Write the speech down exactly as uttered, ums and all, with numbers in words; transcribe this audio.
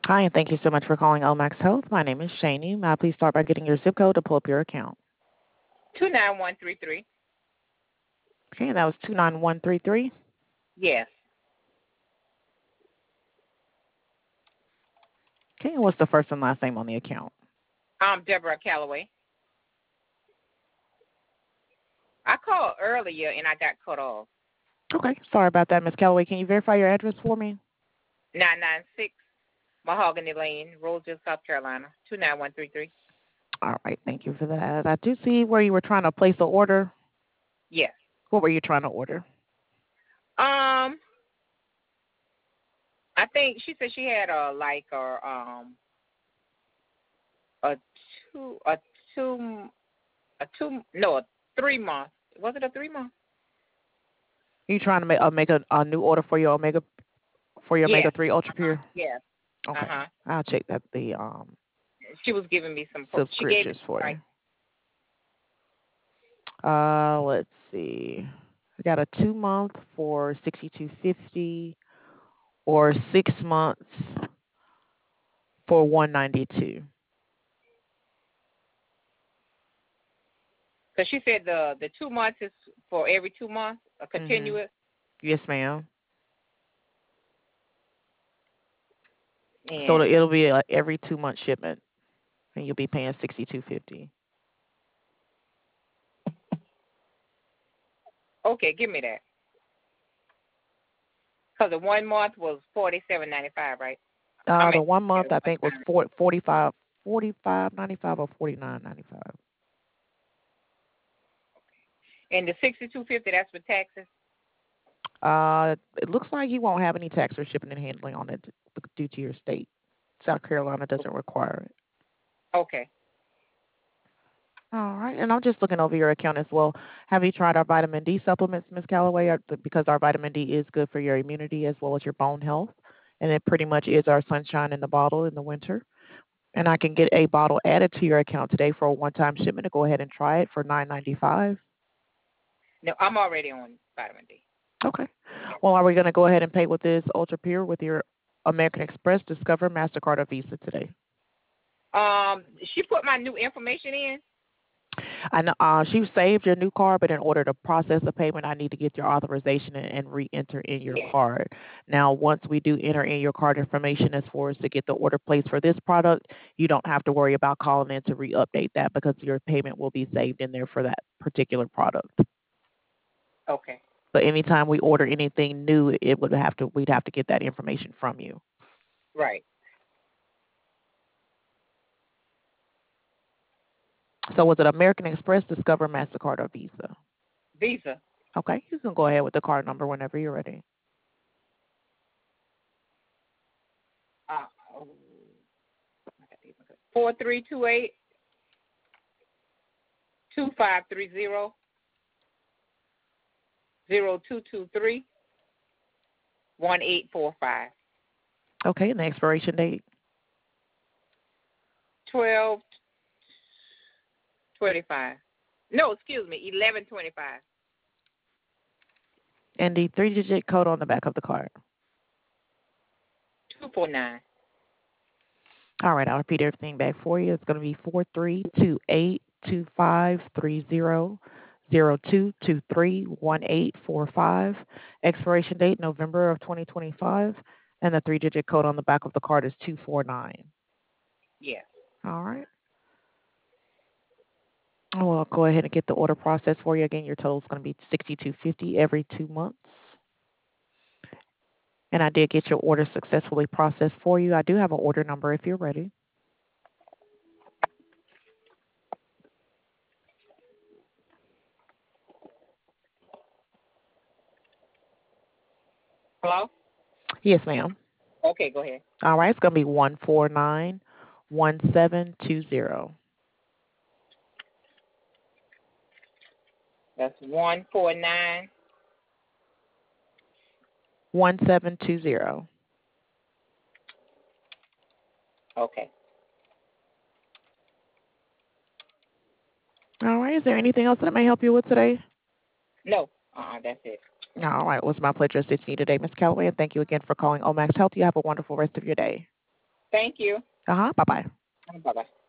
Hi, and thank you so much for calling Omax Health. My name is Shani. May I please start by getting your zip code to pull up your account? Two nine one three three. Okay, and that was two nine one three three. Yes. Okay, and what's the first and last name on the account? I'm Deborah Calloway. I called earlier and I got cut off. Okay, sorry about that, Miss Calloway. Can you verify your address for me? Nine nine six Mahogany Lane, Roseville, South Carolina. Two nine one three three. All right, thank you for that. I do see where you were trying to place an order. Yes. What were you trying to order? Um, I think she said she had a like a um a two a two a two no a three month. Was it a three month? You trying to make uh, make a, a new order for your omega for your omega Yes. three ultra Uh huh. pure? Yes. Uh Okay, huh. I'll check that the um She was giving me some. She gave me subscriptions some for price. you. Uh, let's see. I got a two month for sixty two fifty, or six months for one ninety two. Because she said the the two months is for every two months, a Mhm. continuous. Yes, ma'am. So And it'll be a every two month shipment, and you'll be paying sixty two fifty. okay, give me that. Because the one month was forty seven ninety five, right? I Uh, mean, the one yeah, month I think was four, forty-five, forty-five ninety-five or forty-nine ninety-five. and the sixty two fifty that's for taxes. Uh, it looks like you won't have any tax or shipping and handling on it due to your state. South Carolina doesn't require it. Okay. All right, and I'm just looking over your account as well. Have you tried our vitamin D supplements, Miss Calloway? Or- Because our vitamin D is good for your immunity as well as your bone health, and it pretty much is our sunshine in the bottle in the winter. And I can get a bottle added to your account today for a one-time shipment to go ahead and try it for nine ninety-five. No, I'm already on vitamin D. Okay. Well, are we going to go ahead and pay with this Ultra Pure with your American Express, Discover, Mastercard, or Visa today? Um, she put my new information in. I know uh, she saved your new card, but in order to process the payment, I need to get your authorization and, and re-enter in your Yes. card. Now, once we do enter in your card information as far as to get the order placed for this product, you don't have to worry about calling in to re-update that because your payment will be saved in there for that particular product. Okay. So anytime we order anything new, it would have to we'd have to get that information from you. Right. So was it American Express, Discover, Mastercard, or Visa? Visa. Okay, you can go ahead with the card number whenever you're ready. Uh, oh, four three two eight two five three zero zero two two three one eight four five Okay, and the expiration date twelve twenty five. No, excuse me, eleven twenty five. and the three-digit code on the back of the card. Two four nine. All right, I'll repeat everything back for you. It's going to be four three two eight two five three zero zero two two three one eight four five. Expiration date November of twenty twenty-five, and the three-digit code on the back of the card is two four nine. Yes. All right. Well, I'll go ahead and get the order process for you. Again, your total is going to be sixty-two fifty every two months. And I did get your order successfully processed for you. I do have an order number if you're ready. Hello? Yes, ma'am. Okay, go ahead. All right, it's going to be one four nine one seven two zero. That's one four nine. one seven two zero. Okay. All right, is there anything else that I may help you with today? No. Uh-uh, that's it. All right, it was my pleasure assisting you today, Miss Calloway, and thank you again for calling Omax Health. You have a wonderful rest of your day. Thank you. Uh huh. Bye bye. Bye bye.